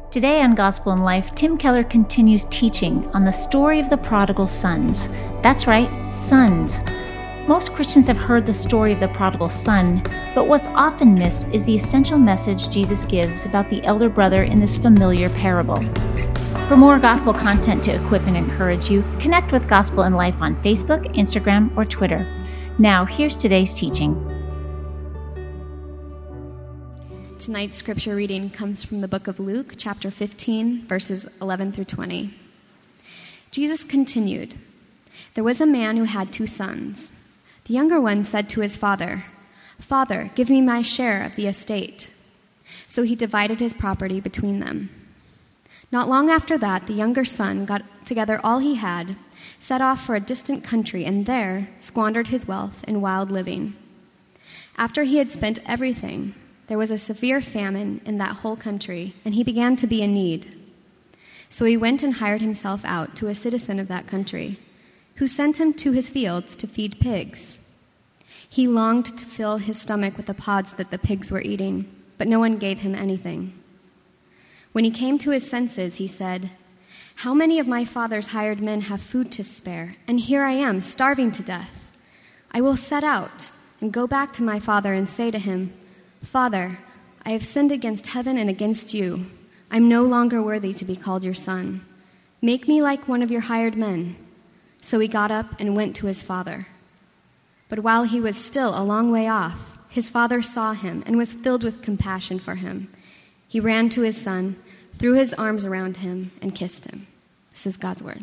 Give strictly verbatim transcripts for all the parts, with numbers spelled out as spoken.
Today on Gospel in Life, Tim Keller continues teaching on the story of the prodigal sons. That's right, sons. Most Christians have heard the story of the prodigal son, but what's often missed is the essential message Jesus gives about the elder brother in this familiar parable. For more gospel content to equip and encourage you, connect with Gospel in Life on Facebook, Instagram, or Twitter. Now, here's today's teaching. Tonight's scripture reading comes from the book of Luke, chapter fifteen, verses eleven through twenty. Jesus continued, "There was a man who had two sons. The younger one said to his father, 'Father, give me my share of the estate.' So he divided his property between them. Not long after that, the younger son got together all he had, set off for a distant country, and there squandered his wealth in wild living. After he had spent everything, there was a severe famine in that whole country, and he began to be in need. So he went and hired himself out to a citizen of that country, who sent him to his fields to feed pigs. He longed to fill his stomach with the pods that the pigs were eating, but no one gave him anything. When he came to his senses, he said, 'How many of my father's hired men have food to spare, and here I am, starving to death? I will set out and go back to my father and say to him, Father, I have sinned against heaven and against you. I am no longer worthy to be called your son. Make me like one of your hired men.' So he got up and went to his father. But while he was still a long way off, his father saw him and was filled with compassion for him. He ran to his son, threw his arms around him, and kissed him." This is God's word.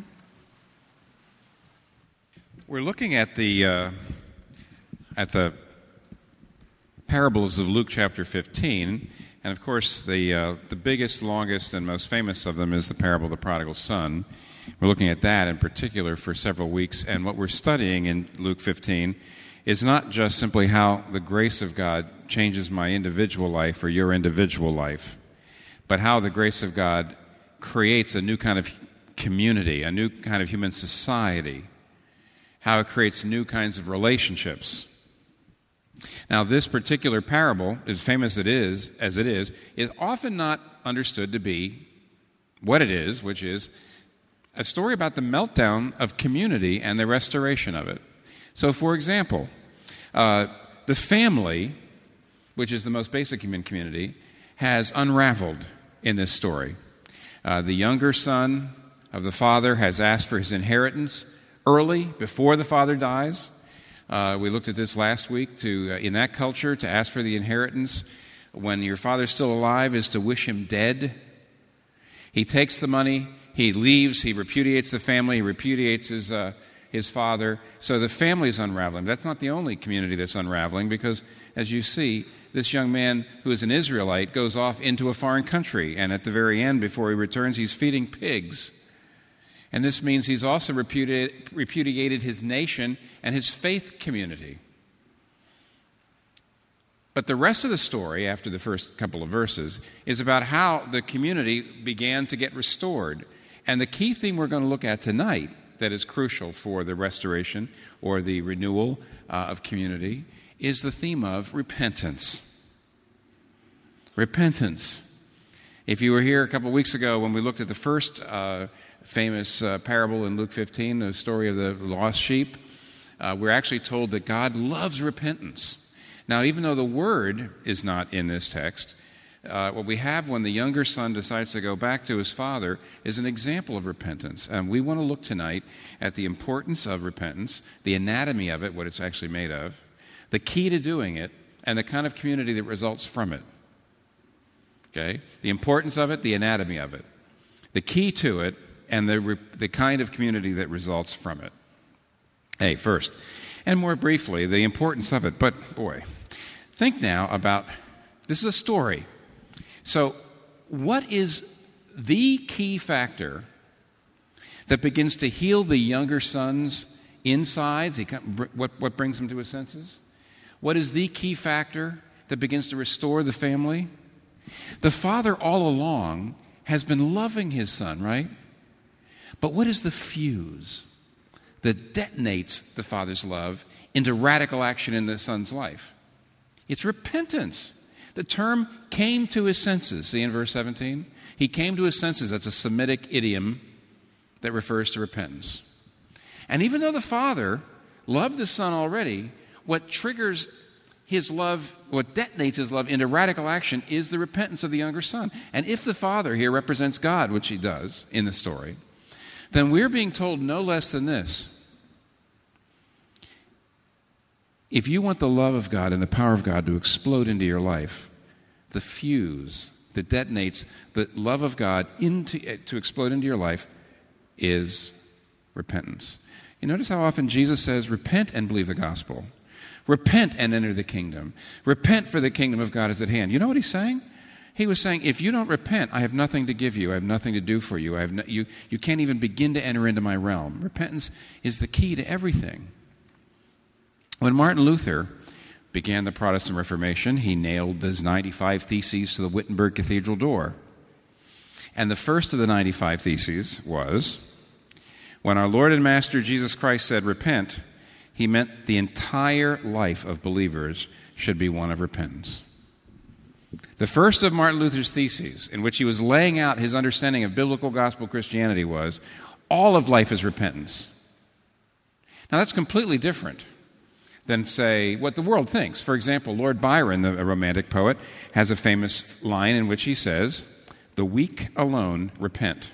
We're looking at the uh, at the parables of Luke chapter fifteen, and of course the uh, the biggest, longest, and most famous of them is the parable of the prodigal son. We're looking at that in particular for several weeks, and what we're studying in Luke fifteen is not just simply how the grace of God changes my individual life or your individual life, but how the grace of God creates a new kind of community, a new kind of human society, how it creates new kinds of relationships. Now, this particular parable, as famous it is, as it is, is often not understood to be what it is, which is a story about the meltdown of community and the restoration of it. So, for example, uh, the family, which is the most basic human community, has unraveled in this story. Uh, the younger son of the father has asked for his inheritance early, before the father dies. Uh, we looked at this last week. To uh, in that culture, to ask for the inheritance when your father's still alive is to wish him dead. He takes the money, he leaves, he repudiates the family, he repudiates his uh, his father. So the family is unraveling. That's not the only community that's unraveling, because, as you see, this young man who is an Israelite goes off into a foreign country, and at the very end, before he returns, he's feeding pigs. And this means he's also repudiated, repudiated his nation and his faith community. But the rest of the story, after the first couple of verses, is about how the community began to get restored. And the key theme we're going to look at tonight that is crucial for the restoration or the renewal uh, of community is the theme of repentance. Repentance. If you were here a couple of weeks ago when we looked at the first uh, famous uh, parable in Luke fifteen, the story of the lost sheep, uh, we're actually told that God loves repentance. Now, even though the word is not in this text, uh, what we have when the younger son decides to go back to his father is an example of repentance. And we want to look tonight at the importance of repentance, the anatomy of it, what it's actually made of, the key to doing it, and the kind of community that results from it. Okay? The importance of it, the anatomy of it, the key to it, and the the kind of community that results from it. Hey, first, and more briefly, the importance of it. But, boy, think now about, this is a story. So what is the key factor that begins to heal the younger son's insides? He, what, what brings him to his senses? What is the key factor that begins to restore the family? The father all along has been loving his son, right? But what is the fuse that detonates the father's love into radical action in the son's life? It's repentance. The term came to his senses. See in verse seventeen? He came to his senses. That's a Semitic idiom that refers to repentance. And even though the Father loved the Son already, what triggers his love, what detonates his love into radical action is the repentance of the younger son. And if the Father here represents God, which he does in the story, then we're being told no less than this. If you want the love of God and the power of God to explode into your life, the fuse that detonates the love of God into, to explode into your life is repentance. You notice how often Jesus says, repent and believe the gospel. Repent and enter the kingdom. Repent, for the kingdom of God is at hand. You know what he's saying? He was saying, if you don't repent, I have nothing to give you. I have nothing to do for you. I have no, you, you can't even begin to enter into my realm. Repentance is the key to everything. When Martin Luther began the Protestant Reformation, he nailed his ninety-five Theses to the Wittenberg Cathedral door. And the first of the ninety-five Theses was, when our Lord and Master Jesus Christ said, repent, he meant the entire life of believers should be one of repentance. The first of Martin Luther's theses, in which he was laying out his understanding of biblical gospel Christianity, was all of life is repentance. Now that's completely different than, say, what the world thinks. For example, Lord Byron, the romantic poet, has a famous line in which he says, the weak alone repent.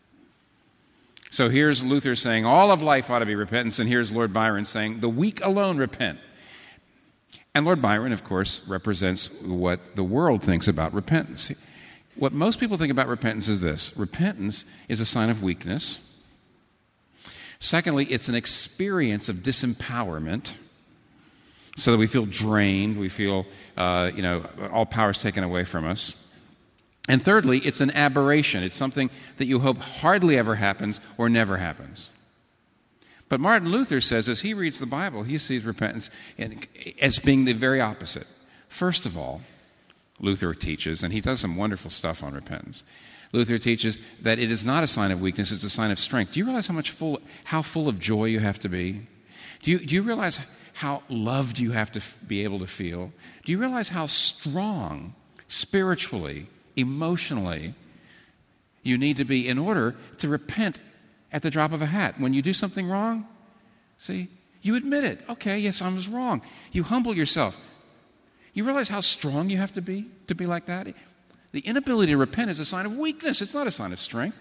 So here's Luther saying all of life ought to be repentance, and here's Lord Byron saying the weak alone repent. And Lord Byron, of course, represents what the world thinks about repentance. What most people think about repentance is this. Repentance is a sign of weakness. Secondly, it's an experience of disempowerment, so that we feel drained, we feel, uh, you know, all power is taken away from us. And thirdly, it's an aberration. It's something that you hope hardly ever happens or never happens. But Martin Luther says, as he reads the Bible, he sees repentance as being the very opposite. First of all, Luther teaches, and he does some wonderful stuff on repentance, Luther teaches that it is not a sign of weakness, it's a sign of strength. Do you realize how much full, how full of joy you have to be? Do you, do you realize how loved you have to f- be able to feel? Do you realize how strong spiritually, emotionally, you need to be in order to repent at the drop of a hat? When you do something wrong, see, you admit it. Okay, yes, I was wrong. You humble yourself. You realize how strong you have to be to be like that? The inability to repent is a sign of weakness. It's not a sign of strength.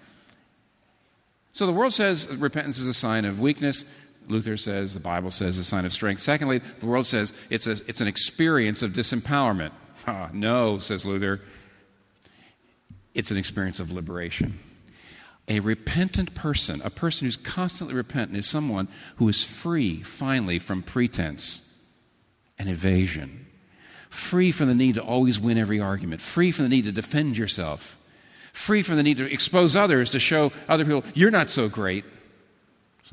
So the world says repentance is a sign of weakness. Luther says, the Bible says, a sign of strength. Secondly, the world says it's, a, it's an experience of disempowerment. Ah, no, says Luther. It's an experience of liberation. A repentant person, a person who's constantly repentant, is someone who is free, finally, from pretense and evasion. Free from the need to always win every argument. Free from the need to defend yourself. Free from the need to expose others, to show other people, you're not so great. See?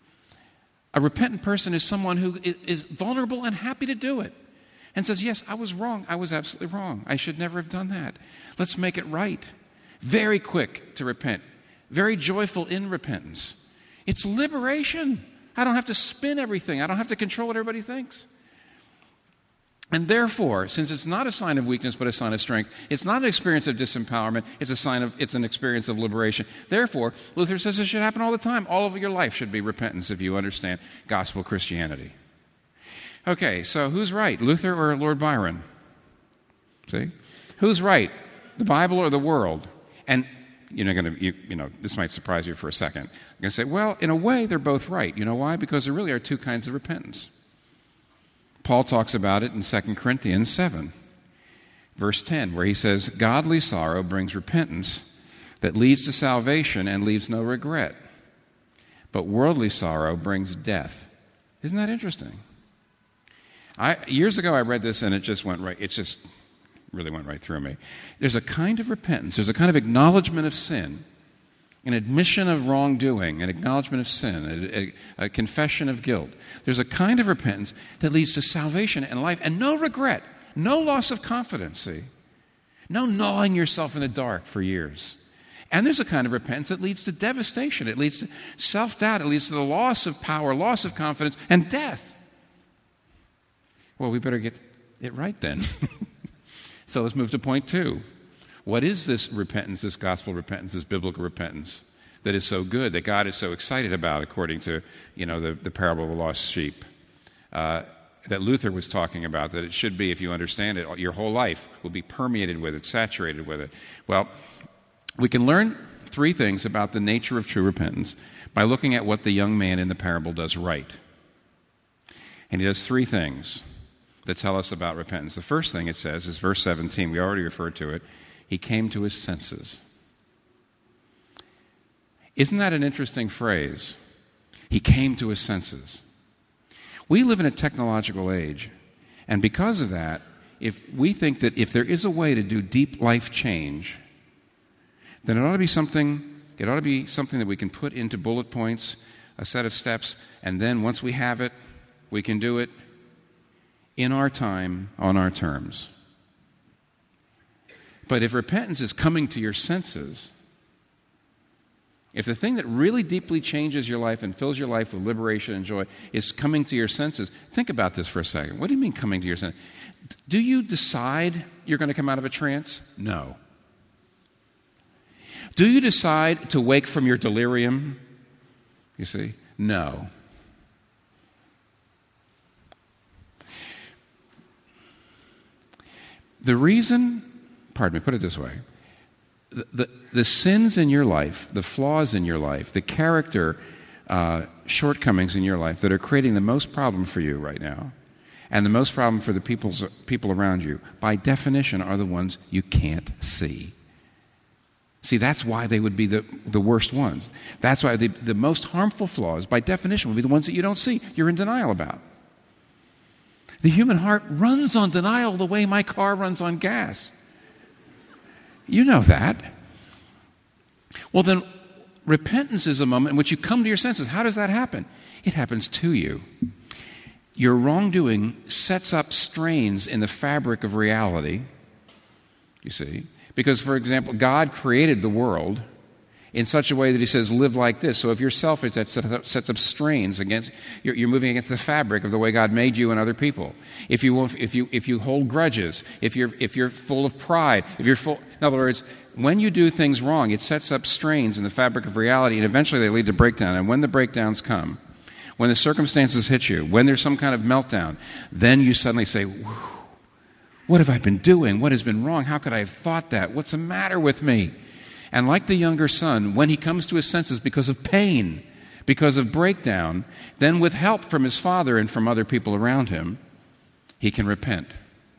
A repentant person is someone who is vulnerable and happy to do it. And says, yes, I was wrong. I was absolutely wrong. I should never have done that. Let's make it right. Very quick to repent. Very joyful in repentance. It's liberation. I don't have to spin everything. I don't have to control what everybody thinks. And therefore, since it's not a sign of weakness but a sign of strength, it's not an experience of disempowerment, it's a sign of it's an experience of liberation. Therefore, Luther says it should happen all the time. All of your life should be repentance if you understand gospel Christianity. Okay, so who's right, Luther or Lord Byron? See? Who's right, the Bible or the world? And you're not going to, you, you know, this might surprise you for a second. You're going to say, well, in a way, they're both right. You know why? Because there really are two kinds of repentance. Paul talks about it in Second Corinthians seven, verse ten, where he says, godly sorrow brings repentance that leads to salvation and leaves no regret. But worldly sorrow brings death. Isn't that interesting? I, years ago I read this and it just went right, it just really went right through me. There's a kind of repentance, there's a kind of acknowledgement of sin, an admission of wrongdoing, an acknowledgement of sin, a, a, a confession of guilt. There's a kind of repentance that leads to salvation and life and no regret, no loss of confidence, see? No gnawing yourself in the dark for years. And there's a kind of repentance that leads to devastation. It leads to self-doubt. It leads to the loss of power, loss of confidence, and death. Well, we better get it right then. So let's move to point two. What is this repentance, this gospel repentance, this biblical repentance that is so good, that God is so excited about, according to, you know, the, the parable of the lost sheep, uh, that Luther was talking about, that it should be, if you understand it, your whole life will be permeated with it, saturated with it. Well, we can learn three things about the nature of true repentance by looking at what the young man in the parable does right. And he does three things that tell us about repentance. The first thing it says is verse seventeen. We already referred to it. He came to his senses. Isn't that an interesting phrase? He came to his senses. We live in a technological age, and because of that, if we think that if there is a way to do deep life change, then it ought to be something, it ought to be something that we can put into bullet points, a set of steps, and then once we have it, we can do it in our time, on our terms. But if repentance is coming to your senses, if the thing that really deeply changes your life and fills your life with liberation and joy is coming to your senses, think about this for a second. What do you mean coming to your senses? Do you decide you're going to come out of a trance? No. Do you decide to wake from your delirium? You see? No. The reason, pardon me, put it this way. The, the, the sins in your life, the flaws in your life, the character uh, shortcomings in your life that are creating the most problem for you right now, and the most problem for the people's, people around you, by definition, are the ones you can't see. See, that's why they would be the, the worst ones. That's why the, the most harmful flaws, by definition, would be the ones that you don't see, you're in denial about. The human heart runs on denial the way my car runs on gas. You know that. Well, then, repentance is a moment in which you come to your senses. How does that happen? It happens to you. Your wrongdoing sets up strains in the fabric of reality, you see. Because, for example, God created the world in such a way that he says, live like this. So if you're selfish, that sets up strains against, you're, you're moving against the fabric of the way God made you and other people. If you, if you, if you hold grudges, if you're, if you're full of pride, if you're full, in other words, when you do things wrong, it sets up strains in the fabric of reality, and eventually they lead to breakdown. And when the breakdowns come, when the circumstances hit you, when there's some kind of meltdown, then you suddenly say, what have I been doing? What has been wrong? How could I have thought that? What's the matter with me? And like the younger son, when he comes to his senses because of pain, because of breakdown, then with help from his father and from other people around him, he can repent.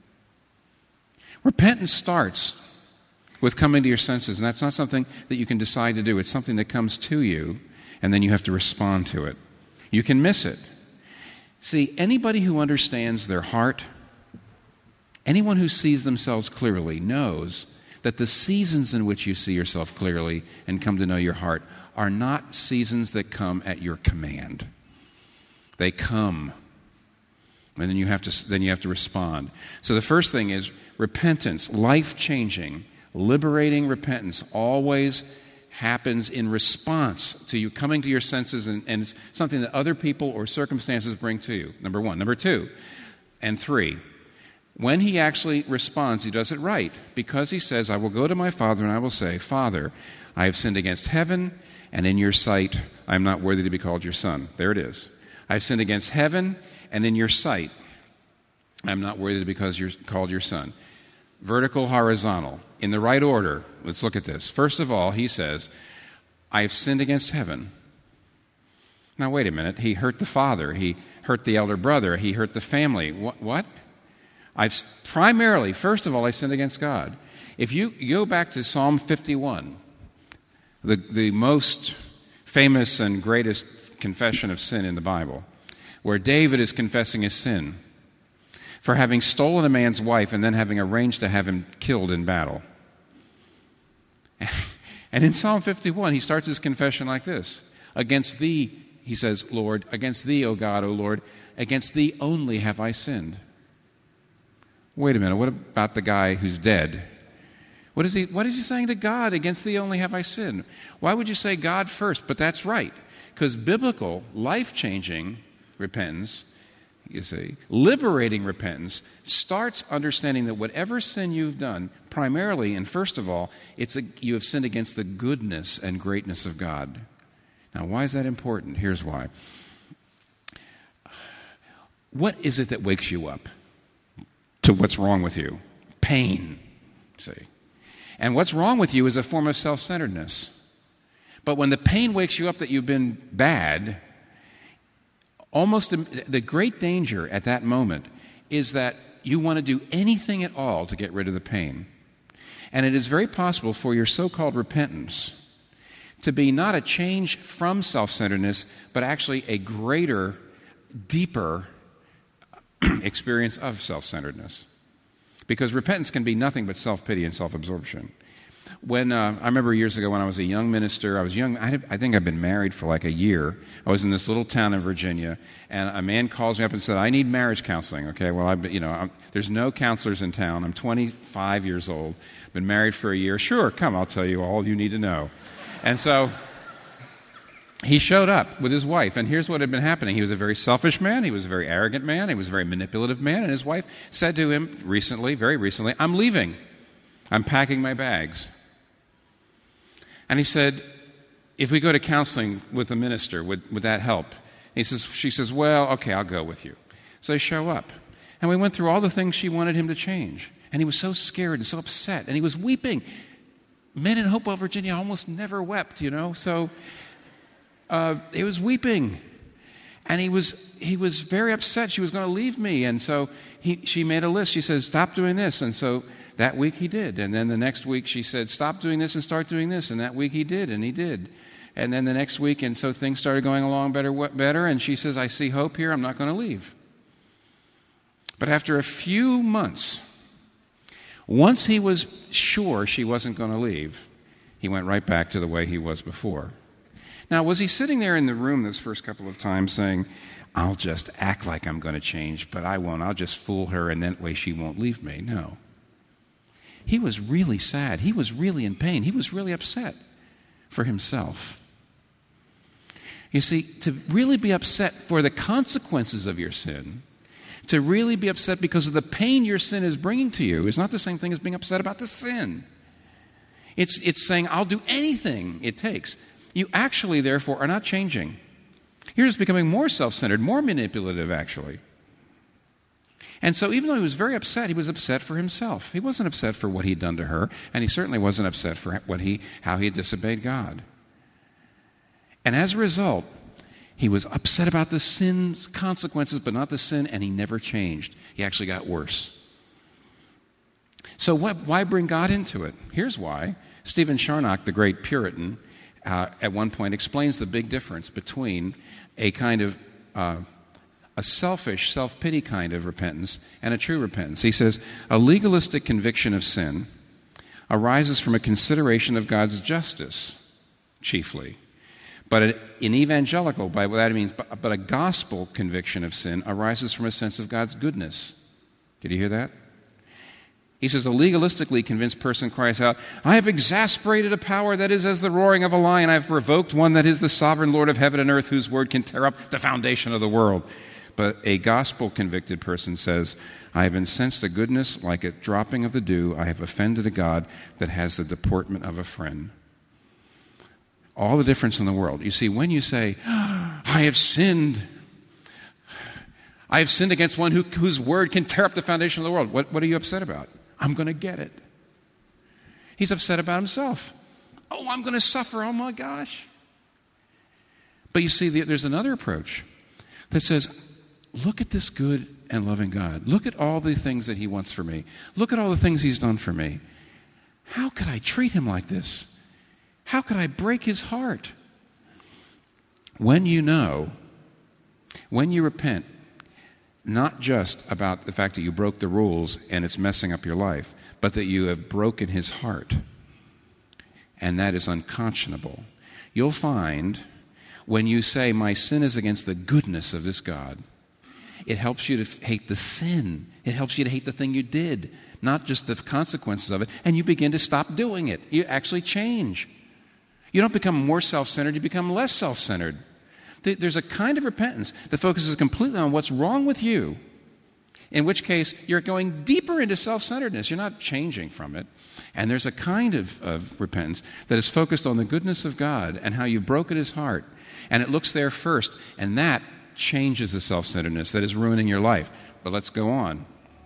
Repentance starts with coming to your senses, and that's not something that you can decide to do. It's something that comes to you, and then you have to respond to it. You can miss it. See, anybody who understands their heart, anyone who sees themselves clearly knows that the seasons in which you see yourself clearly and come to know your heart are not seasons that come at your command. They come, and then you have to, then you have to respond. So the first thing is repentance, life-changing, liberating repentance always happens in response to you coming to your senses, and, and it's something that other people or circumstances bring to you, number one. Number two, and three, when he actually responds, he does it right, because he says, I will go to my Father and I will say, Father, I have sinned against heaven, and in your sight I am not worthy to be called your son. There it is. I have sinned against heaven, and in your sight I am not worthy to be called your son. Vertical, horizontal. In the right order, let's look at this. First of all, he says, I have sinned against heaven. Now, wait a minute. He hurt the father. He hurt the elder brother. He hurt the family. What? what? I've primarily, first of all, I sinned against God. If you go back to Psalm fifty-one, the, the most famous and greatest confession of sin in the Bible, where David is confessing his sin for having stolen a man's wife and then having arranged to have him killed in battle. And in Psalm fifty-one, he starts his confession like this. Against thee, he says, Lord, against thee, O God, O Lord, against thee only have I sinned. Wait a minute, what about the guy who's dead? What is he, what is he saying to God? Against thee only have I sinned. Why would you say God first? But that's right, because biblical, life-changing repentance you see. Liberating repentance starts understanding that whatever sin you've done, primarily and first of all, it's a, you have sinned against the goodness and greatness of God. Now, why is that important? Here's why. What is it that wakes you up to what's wrong with you? Pain, see. And what's wrong with you is a form of self-centeredness. But when the pain wakes you up that you've been bad, almost the great danger at that moment is that you want to do anything at all to get rid of the pain. And it is very possible for your so-called repentance to be not a change from self-centeredness, but actually a greater, deeper experience of self-centeredness. Because repentance can be nothing but self-pity and self-absorption. When uh, I remember years ago when I was a young minister, I was young, I, had, I think I'd been married for like a year. I was in this little town in Virginia, and a man calls me up and said, I need marriage counseling. Okay, well, I've been, you know, I'm, there's no counselors in town. I'm twenty-five years old, been married for a year. Sure, come, I'll tell you all you need to know. And so he showed up with his wife, and here's what had been happening. He was a very selfish man. He was a very arrogant man. He was a very manipulative man, and his wife said to him recently, very recently, I'm leaving. I'm packing my bags. And he said, if we go to counseling with a minister, would, would that help? He says, she says, well, okay, I'll go with you. So they show up. And we went through all the things she wanted him to change. And he was so scared and so upset. And he was weeping. Men in Hopewell, Virginia almost never wept, you know. So uh, he was weeping. And he was he was very upset. She was going to leave me. And so he, she made a list. She says, stop doing this. And so that week he did. And then the next week she said, stop doing this and start doing this. And that week he did, and he did. And then the next week, and so things started going along better, better. And she says, I see hope here. I'm not going to leave. But after a few months, once he was sure she wasn't going to leave, he went right back to the way he was before. Now, was he sitting there in the room those first couple of times saying, I'll just act like I'm going to change, but I won't. I'll just fool her, and that way she won't leave me. No. He was really sad. He was really in pain. He was really upset for himself. You see, to really be upset for the consequences of your sin, to really be upset because of the pain your sin is bringing to you, is not the same thing as being upset about the sin. It's, it's saying, I'll do anything it takes. You actually, therefore, are not changing. You're just becoming more self-centered, more manipulative, actually. And so even though he was very upset, he was upset for himself. He wasn't upset for what he'd done to her, and he certainly wasn't upset for what he, how he had disobeyed God. And as a result, he was upset about the sin's consequences, but not the sin, and he never changed. He actually got worse. So what, why bring God into it? Here's why. Stephen Charnock, the great Puritan, uh, at one point explains the big difference between a kind of uh, a selfish, self-pity kind of repentance and a true repentance. He says, a legalistic conviction of sin arises from a consideration of God's justice, chiefly. But an evangelical, by what that means, but a gospel conviction of sin arises from a sense of God's goodness. Did you hear that? He says, a legalistically convinced person cries out, I have exasperated a power that is as the roaring of a lion. I have provoked one that is the sovereign Lord of heaven and earth, whose word can tear up the foundation of the world. But a gospel-convicted person says, I have incensed a goodness like a dropping of the dew. I have offended a God that has the deportment of a friend. All the difference in the world. You see, when you say, I have sinned, I have sinned against one who, whose word can tear up the foundation of the world. What, what are you upset about? I'm going to get it. He's upset about himself. Oh, I'm going to suffer. Oh, my gosh. But you see, there's another approach that says, look at this good and loving God. Look at all the things that he wants for me. Look at all the things he's done for me. How could I treat him like this? How could I break his heart? When you know, when you repent, not just about the fact that you broke the rules and it's messing up your life, but that you have broken his heart, and that is unconscionable, you'll find when you say, my sin is against the goodness of this God, it helps you to hate the sin. It helps you to hate the thing you did, not just the consequences of it, and you begin to stop doing it. You actually change. You don't become more self-centered, you become less self-centered. There's a kind of repentance that focuses completely on what's wrong with you, in which case you're going deeper into self-centeredness. You're not changing from it. And there's a kind of, of repentance that is focused on the goodness of God and how you've broken his heart. And it looks there first, and that changes the self-centeredness that is ruining your life. But let's go on.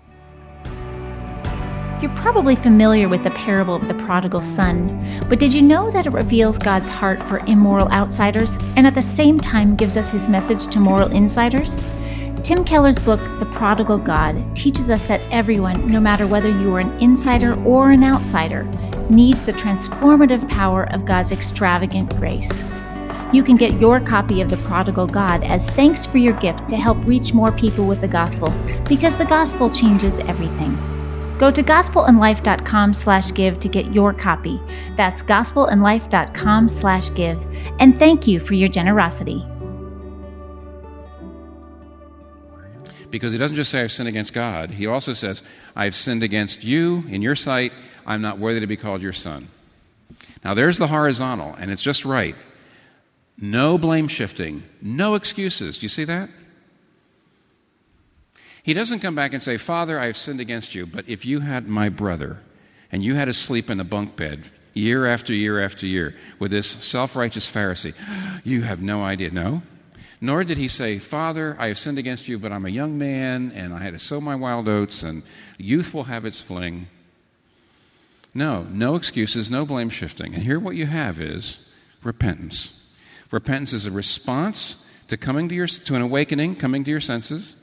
You're probably familiar with the parable of the prodigal son, but did you know that it reveals God's heart for immoral outsiders and at the same time gives us his message to moral insiders? Tim Keller's book, The Prodigal God, teaches us that everyone, no matter whether you are an insider or an outsider, needs the transformative power of God's extravagant grace. You can get your copy of The Prodigal God as thanks for your gift to help reach more people with the gospel, because the gospel changes everything. Go to gospelandlife.com slash give to get your copy. That's gospelandlife.com slash give. And thank you for your generosity. Because he doesn't just say, I've sinned against God. He also says, I've sinned against you in your sight. I'm not worthy to be called your son. Now there's the horizontal, and it's just right. No blame shifting, no excuses. Do you see that? He doesn't come back and say, Father, I have sinned against you, but if you had my brother and you had to sleep in a bunk bed year after year after year with this self-righteous Pharisee, you have no idea. No. Nor did he say, Father, I have sinned against you, but I'm a young man and I had to sow my wild oats and youth will have its fling. No, no excuses, no blame shifting. And here what you have is repentance. Repentance is a response to coming to your to an awakening, coming to your senses.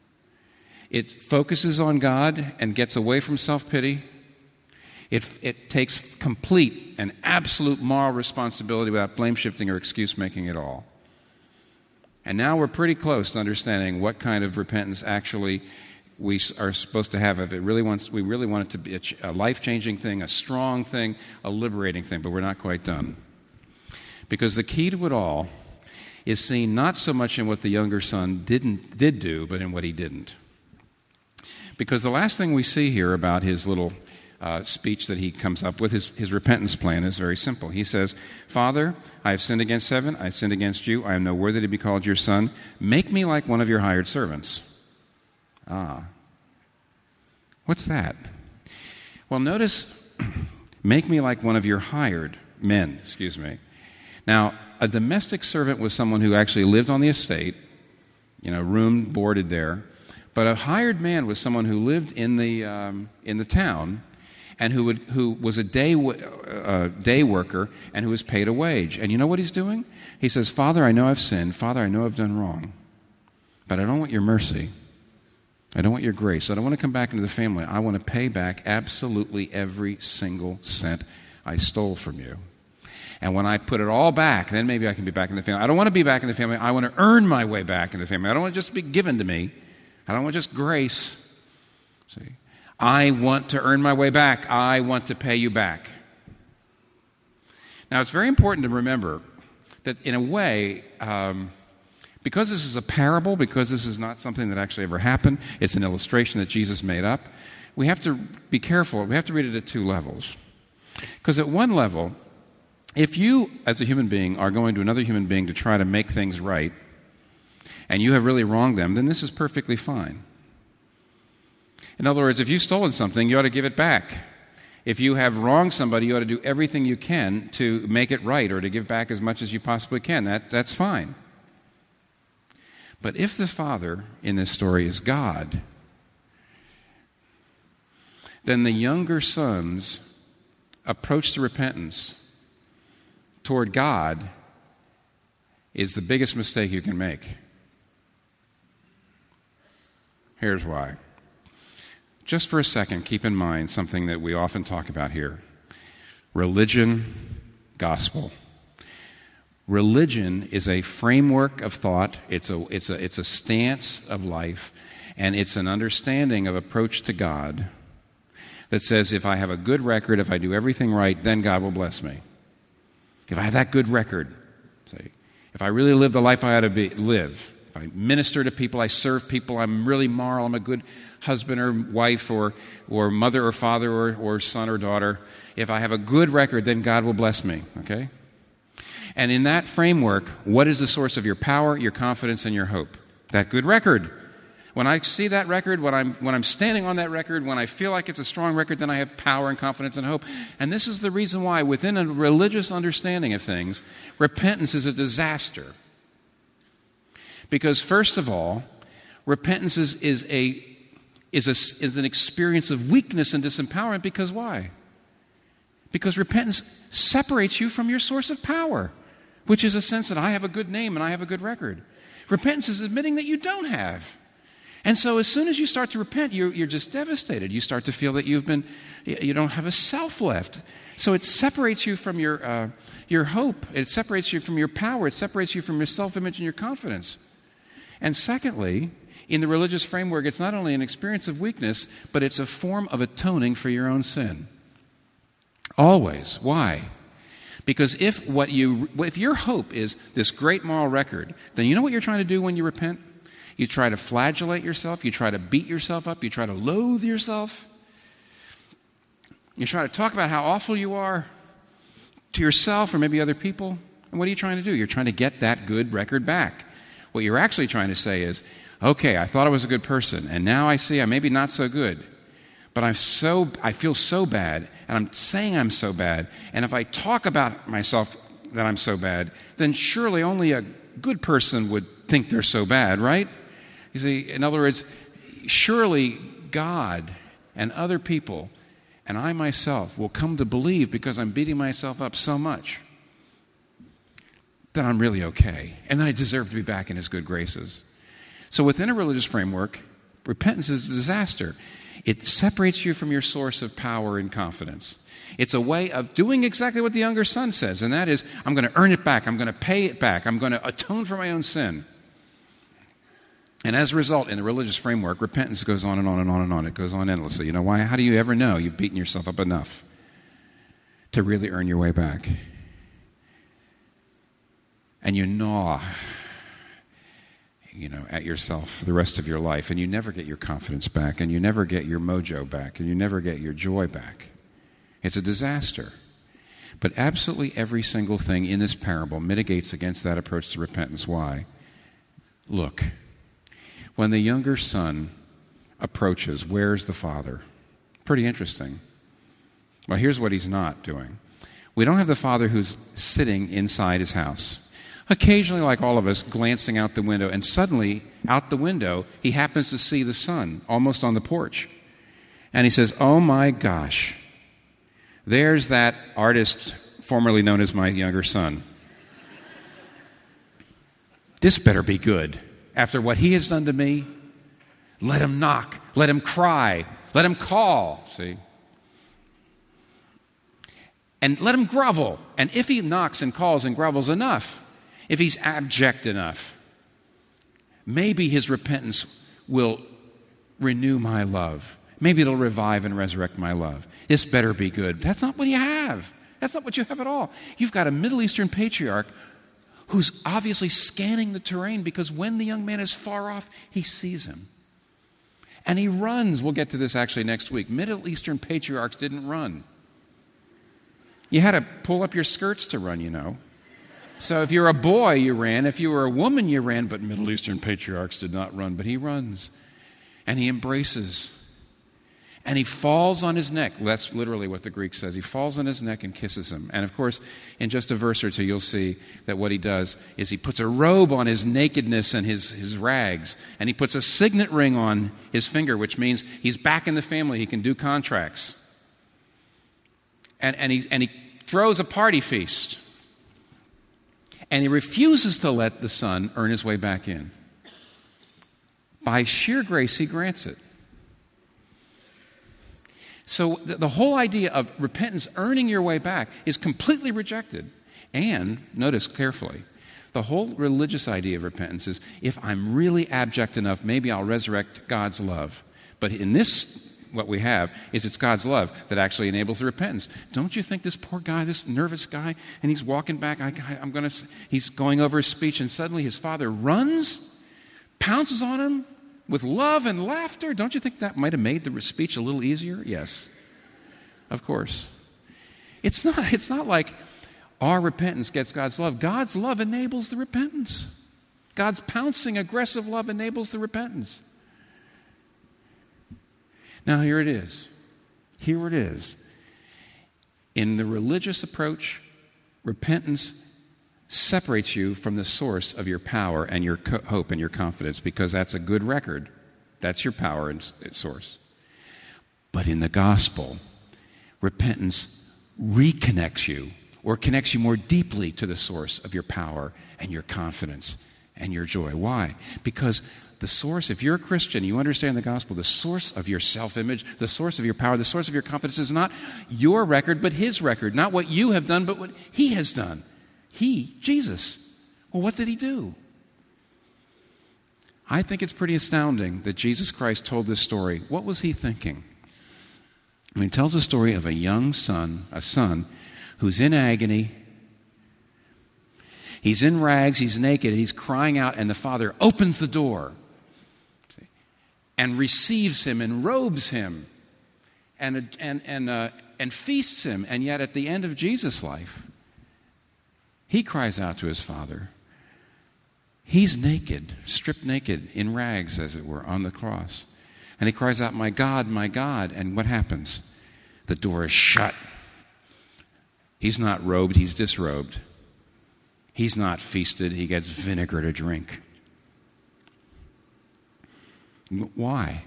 It focuses on God and gets away from self-pity. It, it takes complete and absolute moral responsibility without blame shifting or excuse making at all. And now we're pretty close to understanding what kind of repentance actually we are supposed to have. If it really wants, we really want it to be a, a life-changing thing, a strong thing, a liberating thing, but we're not quite done. Because the key to it all is seen not so much in what the younger son didn't did do, but in what he didn't. Because the last thing we see here about his little uh, speech that he comes up with, his, his repentance plan, is very simple. He says, Father, I have sinned against heaven, I have sinned against you, I am no worthy to be called your son. Make me like one of your hired servants. Ah. What's that? Well, notice, make me like one of your hired men, excuse me. Now, a domestic servant was someone who actually lived on the estate, you know, room boarded there. But a hired man was someone who lived in the um, in the town, and who would who was a day uh, day worker and who was paid a wage. And you know what he's doing? He says, "Father, I know I've sinned. Father, I know I've done wrong, but I don't want your mercy. I don't want your grace. I don't want to come back into the family. I want to pay back absolutely every single cent I stole from you. And when I put it all back, then maybe I can be back in the family. I don't want to be back in the family. I want to earn my way back in the family. I don't want it just to be given to me. I don't want just grace. See, I want to earn my way back. I want to pay you back." Now, it's very important to remember that in a way, um, because this is a parable, because this is not something that actually ever happened, it's an illustration that Jesus made up, we have to be careful. We have to read it at two levels. Because at one level, if you, as a human being, are going to another human being to try to make things right, and you have really wronged them, then this is perfectly fine. In other words, if you've stolen something, you ought to give it back. If you have wronged somebody, you ought to do everything you can to make it right or to give back as much as you possibly can. That, that's fine. But if the father in this story is God, then the younger son's approach to repentance toward God is the biggest mistake you can make. Here's why. Just for a second, keep in mind something that we often talk about here. Religion, gospel. Religion is a framework of thought. It's a, it's a, it's a stance of life, and it's an understanding of approach to God that says if I have a good record, if I do everything right, then God will bless me. If I have that good record, say, if I really live the life I ought to be, live, if I minister to people, I serve people, I'm really moral, I'm a good husband or wife or, or mother or father or, or son or daughter. If I have a good record, then God will bless me, okay? And in that framework, what is the source of your power, your confidence, and your hope? That good record. When I see that record, when I'm, when I'm standing on that record, when I feel like it's a strong record, then I have power and confidence and hope. And this is the reason why, within a religious understanding of things, repentance is a disaster. Because, first of all, repentance is, is, a, is, a, is an experience of weakness and disempowerment. Because why? Because repentance separates you from your source of power, which is a sense that I have a good name and I have a good record. Repentance is admitting that you don't have. And so as soon as you start to repent, you're, you're just devastated. You start to feel that you've been, you don't have a self left. So it separates you from your, uh, your hope. It separates you from your power. It separates you from your self-image and your confidence. And secondly, in the religious framework, it's not only an experience of weakness, but it's a form of atoning for your own sin. Always. Why? Because if what you, if your hope is this great moral record, then you know what you're trying to do when you repent? You try to flagellate yourself. You try to beat yourself up. You try to loathe yourself. You try to talk about how awful you are to yourself or maybe other people. And what are you trying to do? You're trying to get that good record back. What you're actually trying to say is, okay, I thought I was a good person, and now I see I'm maybe not so good. But I'm so, I feel so bad, and I'm saying I'm so bad, and if I talk about myself that I'm so bad, then surely only a good person would think they're so bad, right? You see, in other words, surely God and other people and I myself will come to believe, because I'm beating myself up so much, that I'm really okay, and that I deserve to be back in His good graces. So within a religious framework, repentance is a disaster. It separates you from your source of power and confidence. It's a way of doing exactly what the younger son says, and that is, I'm going to earn it back. I'm going to pay it back. I'm going to atone for my own sin. And as a result, in the religious framework, repentance goes on and on and on and on. It goes on endlessly. You know why? How do you ever know you've beaten yourself up enough to really earn your way back? And you gnaw, you know, at yourself the rest of your life, and you never get your confidence back, and you never get your mojo back, and you never get your joy back. It's a disaster. But absolutely every single thing in this parable mitigates against that approach to repentance. Why? Look, when the younger son approaches, where's the father? Pretty interesting. Well, here's what he's not doing. We don't have the father who's sitting inside his house, occasionally, like all of us, glancing out the window, and suddenly, out the window, he happens to see the son, almost on the porch. And he says, oh my gosh, there's that artist formerly known as my younger son. This better be good. After what he has done to me, let him knock, let him cry, let him call, see? And let him grovel. And if he knocks and calls and grovels enough, if he's abject enough, maybe his repentance will renew my love. Maybe it'll revive and resurrect my love. This better be good. That's not what you have. That's not what you have at all. You've got a Middle Eastern patriarch who's obviously scanning the terrain, because when the young man is far off, he sees him. And he runs. We'll get to this actually next week. Middle Eastern patriarchs didn't run. You had to pull up your skirts to run, you know. So if you're a boy, you ran. If you were a woman, you ran. But Middle Eastern patriarchs did not run. But he runs. And he embraces. And he falls on his neck. That's literally what the Greek says. He falls on his neck and kisses him. And of course, in just a verse or two, you'll see that what he does is he puts a robe on his nakedness and his, his rags. And he puts a signet ring on his finger, which means he's back in the family. He can do contracts. And, and, he, and he throws a party feast. And he refuses to let the son earn his way back in. By sheer grace, he grants it. So the, the whole idea of repentance, earning your way back, is completely rejected. And, notice carefully, the whole religious idea of repentance is, if I'm really abject enough, maybe I'll resurrect God's love. But in this, what we have is it's God's love that actually enables the repentance. Don't you think this poor guy, this nervous guy, and he's walking back, I, I'm going to, he's going over his speech, and suddenly his father runs, pounces on him, with love and laughter. Don't you think that might have made the speech a little easier? Yes, of course. It's not, it's not like, our repentance gets God's love. God's love enables the repentance. God's pouncing, aggressive love enables the repentance. Now, here it is. Here it is. In the religious approach, repentance separates you from the source of your power and your co- hope and your confidence, because that's a good record. That's your power and source. But in the gospel, repentance reconnects you, or connects you more deeply to the source of your power and your confidence and your joy. Why? Because the source, if you're a Christian, you understand the gospel, the source of your self-image, the source of your power, the source of your confidence is not your record, but his record. Not what you have done, but what he has done. He, Jesus. Well, what did he do? I think it's pretty astounding that Jesus Christ told this story. What was he thinking? I mean, he tells the story of a young son, a son, who's in agony. He's in rags, he's naked, and he's crying out, and the father opens the door and receives him and robes him and, and, and, uh, and feasts him. And yet at the end of Jesus' life, he cries out to his father. He's naked, stripped naked, in rags, as it were, on the cross. And he cries out, "My God, my God." And what happens? The door is shut. He's not robed, he's disrobed. He's not feasted, he gets vinegar to drink. Why?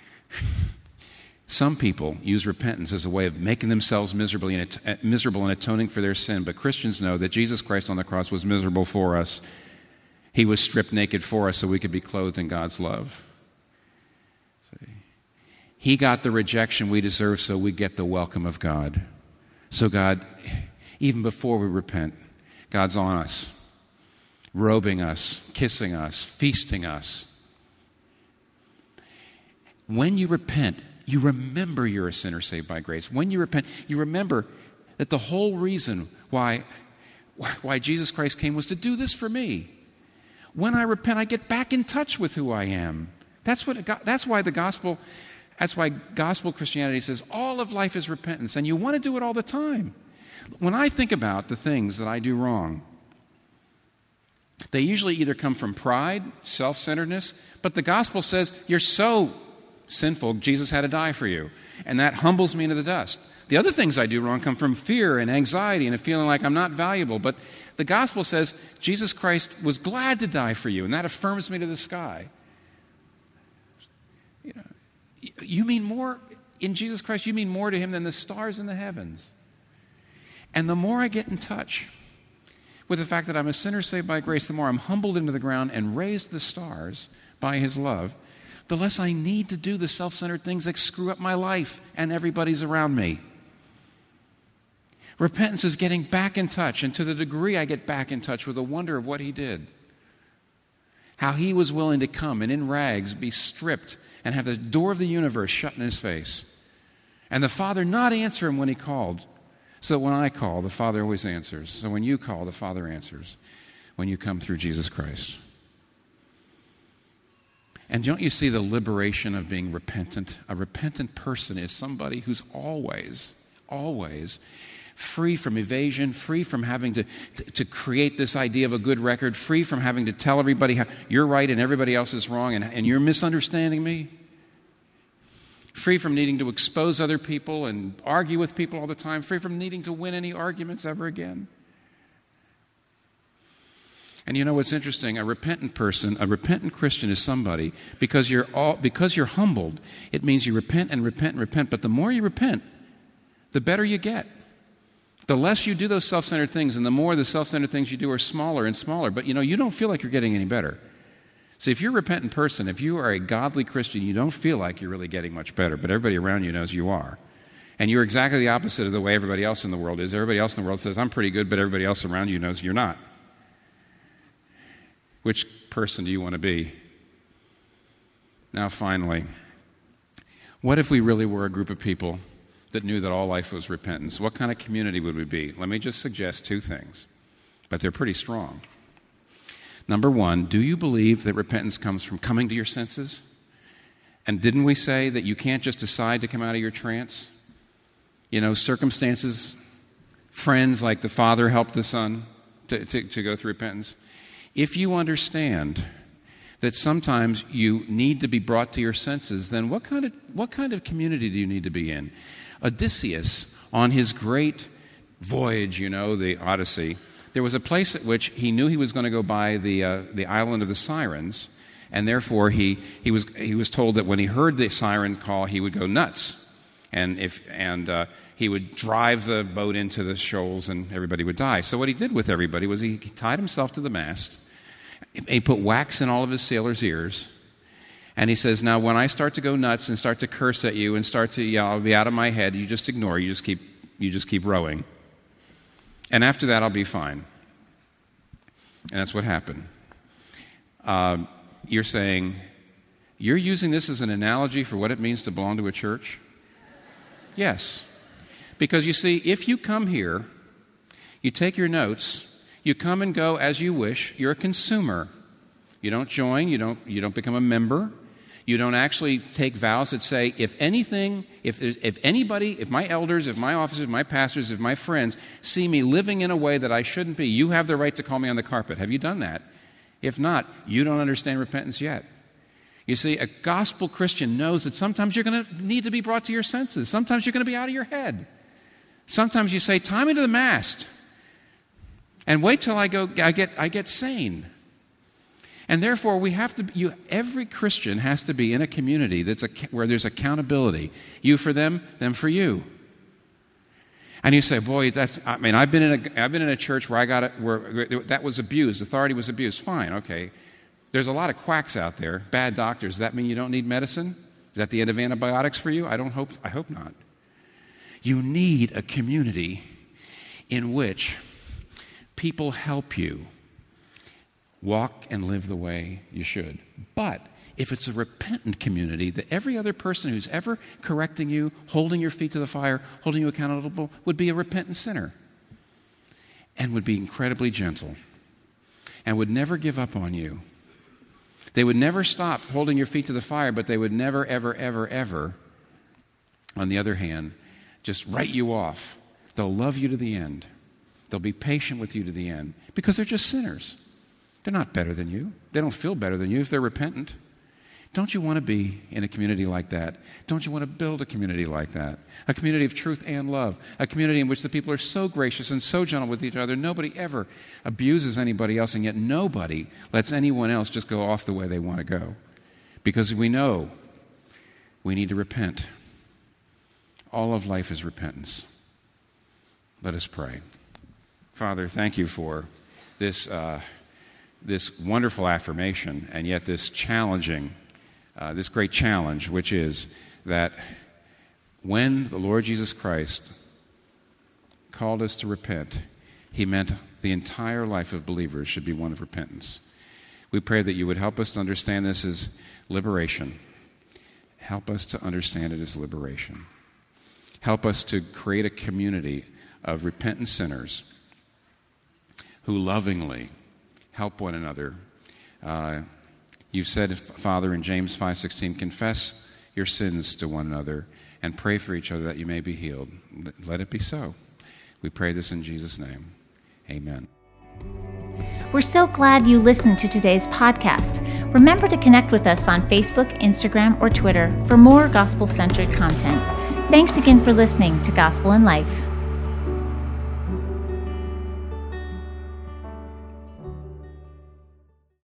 Some people use repentance as a way of making themselves miserable and, at- miserable and atoning for their sin, but Christians know that Jesus Christ on the cross was miserable for us. He was stripped naked for us so we could be clothed in God's love. See? He got the rejection we deserve so we get the welcome of God. So God, even before we repent, God's on us, robing us, kissing us, feasting us. When you repent, you remember you're a sinner saved by grace. When you repent, you remember that the whole reason why, why Jesus Christ came was to do this for me. When I repent, I get back in touch with who I am. That's what. It, that's why the gospel. That's why gospel Christianity says all of life is repentance, and you want to do it all the time. When I think about the things that I do wrong, they usually either come from pride, self-centeredness, but the gospel says you're so sinful, Jesus had to die for you, and that humbles me into the dust. The other things I do wrong come from fear and anxiety and a feeling like I'm not valuable, but the gospel says Jesus Christ was glad to die for you, and that affirms me to the sky. You know, you mean more in Jesus Christ, you mean more to him than the stars in the heavens. And the more I get in touch with the fact that I'm a sinner saved by grace, the more I'm humbled into the ground and raised to the stars by his love, the less I need to do the self-centered things that screw up my life and everybody's around me. Repentance is getting back in touch, and to the degree I get back in touch with the wonder of what he did, how he was willing to come and in rags be stripped and have the door of the universe shut in his face, and the Father not answer him when he called. So when I call, the Father always answers. So when you call, the Father answers when you come through Jesus Christ. And don't you see the liberation of being repentant? A repentant person is somebody who's always, always free from evasion, free from having to, to, to create this idea of a good record, free from having to tell everybody how you're right and everybody else is wrong and, and you're misunderstanding me. Free from needing to expose other people and argue with people all the time. Free from needing to win any arguments ever again. And you know what's interesting? A repentant person, a repentant Christian is somebody, because you're all, because you're humbled, it means you repent and repent and repent. But the more you repent, the better you get. The less you do those self-centered things, and the more the self-centered things you do are smaller and smaller. But you know, you don't feel like you're getting any better. See, if you're a repentant person, if you are a godly Christian, you don't feel like you're really getting much better, but everybody around you knows you are. And you're exactly the opposite of the way everybody else in the world is. Everybody else in the world says, I'm pretty good, but everybody else around you knows you're not. Which person do you want to be? Now, finally, what if we really were a group of people that knew that all life was repentance? What kind of community would we be? Let me just suggest two things, but they're pretty strong. Number one, do you believe that repentance comes from coming to your senses? And didn't we say that you can't just decide to come out of your trance? You know, circumstances friends like the Father helped the Son to, to, to go through repentance. If you understand that sometimes you need to be brought to your senses, then what kind of what kind of community do you need to be in? Odysseus, on his great voyage, you know, the Odyssey, there was a place at which he knew he was going to go by the uh, the island of the Sirens, and therefore he he was he was told that when he heard the siren call, he would go nuts, and if and uh, he would drive the boat into the shoals, and everybody would die. So what he did with everybody was he, he tied himself to the mast. He put wax in all of his sailors' ears, and he says, now when I start to go nuts and start to curse at you and start to yell, I'll be out of my head, you just ignore, you just keep you just keep rowing. And after that, I'll be fine. And that's what happened. Uh, you're saying, you're using this as an analogy for what it means to belong to a church? Yes. Because you see, if you come here, you take your notes, you come and go as you wish, you're a consumer. You don't join, you don't, you don't become a member. You don't actually take vows that say, if anything, if if anybody, if my elders, if my officers, if my pastors, if my friends see me living in a way that I shouldn't be, you have the right to call me on the carpet. Have you done that? If not, you don't understand repentance yet. You see, a gospel Christian knows that sometimes you're going to need to be brought to your senses. Sometimes you're going to be out of your head. Sometimes you say, tie me to the mast, and wait till I go. I get I get sane. And therefore, we have to. You, every Christian has to be in a community that's a, where there's accountability. You for them, them for you. And you say, "Boy, that's." I mean, I've been in a. I've been in a church where I got it where that was abused. Authority was abused. Fine, okay. There's a lot of quacks out there, bad doctors. Does that mean you don't need medicine? Is that the end of antibiotics for you? I don't hope. I hope not. You need a community in which people help you walk and live the way you should. But if it's a repentant community, that every other person who's ever correcting you, holding your feet to the fire, holding you accountable, would be a repentant sinner and would be incredibly gentle and would never give up on you. They would never stop holding your feet to the fire, but they would never, ever, ever, ever, on the other hand, just write you off. They'll love you to the end. They'll be patient with you to the end because they're just sinners. They're not better than you. They don't feel better than you if they're repentant. Don't you want to be in a community like that? Don't you want to build a community like that? A community of truth and love. A community in which the people are so gracious and so gentle with each other. Nobody ever abuses anybody else, and yet nobody lets anyone else just go off the way they want to go. Because we know we need to repent. All of life is repentance. Let us pray. Father, thank you for this uh, this wonderful affirmation, and yet this challenging, uh, this great challenge, which is that when the Lord Jesus Christ called us to repent, he meant the entire life of believers should be one of repentance. We pray that you would help us to understand this as liberation. Help us to understand it as liberation. Help us to create a community of repentant sinners who lovingly help one another. Uh, you've said, Father, in James five sixteen, confess your sins to one another and pray for each other that you may be healed. Let it be so. We pray this in Jesus' name. Amen. We're so glad you listened to today's podcast. Remember to connect with us on Facebook, Instagram, or Twitter for more gospel-centered content. Thanks again for listening to Gospel in Life.